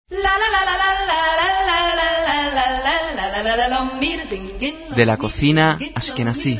De la cocina ashkenazí.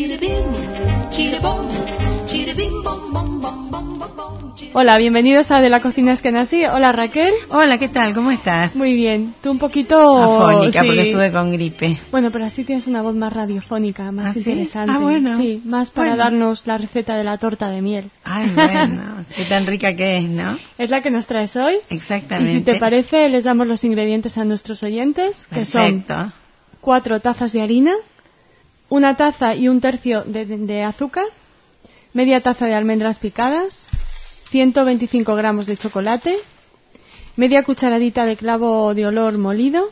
Hola, bienvenidos a De la cocina ashkenazí. Hola, Raquel. Hola, ¿qué tal? ¿Cómo estás? Muy bien. Tú un poquito afónica, sí, porque estuve con gripe. Bueno, pero así tienes una voz más radiofónica, más interesante. ¿Sí? Bueno. Sí, más para darnos la receta de la torta de miel. Ay, bueno, qué tan rica que es, ¿no? Es la que nos traes hoy. Exactamente. Y si te parece, les damos los ingredientes a nuestros oyentes, que son 4 tazas de harina, 1 taza y 1/3 de azúcar, media taza de almendras picadas, 125 gramos de chocolate, media cucharadita de clavo de olor molido,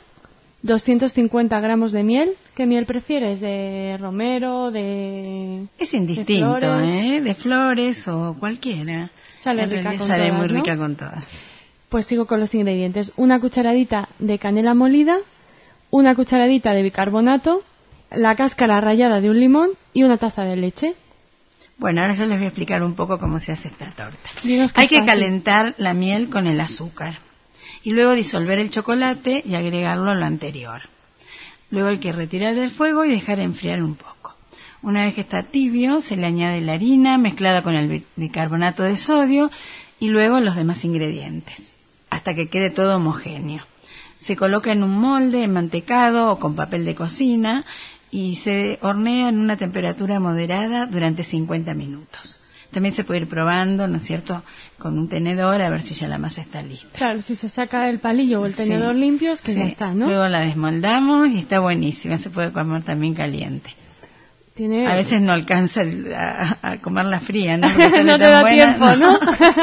250 gramos de miel. ¿Qué miel prefieres? ¿De romero? Es indistinto, de flores? De flores o cualquiera. Sale rica con sale todas, muy ¿no? rica con todas. Pues sigo con los ingredientes. 1 cucharadita de canela molida, 1 cucharadita de bicarbonato, la cáscara rallada de un limón y 1 taza de leche. Bueno, ahora yo les voy a explicar un poco cómo se hace esta torta. Hay que calentar la miel con el azúcar y luego disolver el chocolate y agregarlo a lo anterior. Luego hay que retirar del fuego y dejar enfriar un poco. Una vez que está tibio, se le añade la harina mezclada con el bicarbonato de sodio y luego los demás ingredientes, hasta que quede todo homogéneo. Se coloca en un molde enmantecado o con papel de cocina y se hornea en una temperatura moderada durante 50 minutos. También se puede ir probando, ¿no es cierto?, con un tenedor a ver si ya la masa está lista. Claro, si se saca el palillo o el tenedor limpios, que ya está, ¿no? Luego la desmoldamos y está buenísima, se puede comer también caliente. A veces no alcanza a comerla fría, ¿no? No te da tiempo, ¿no?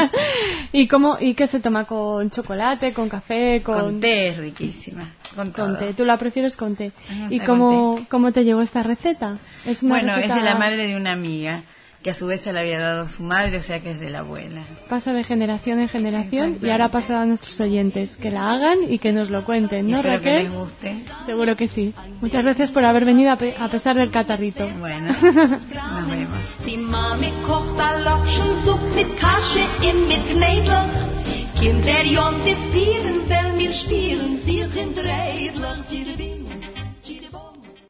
¿Y qué se toma? ¿Con chocolate, con café? Con té, es riquísima. Con té. ¿Tú la prefieres con té? ¿Y cómo te llegó esta receta? Es de la madre de una amiga, que a su vez se la había dado su madre, o sea que es de la abuela. Pasa de generación en generación y ahora pasa a nuestros oyentes, que la hagan y que nos lo cuenten, ¿no, Raquel? Espero que les guste. Seguro que sí. Muchas gracias por haber venido a pesar del catarrito. Bueno, nos vemos. Die Mami kocht a Loxensuppe mit Kasche und mit Knädel. Kinder, Jont, die Spielen, wenn wir spielen, sich in Dreh.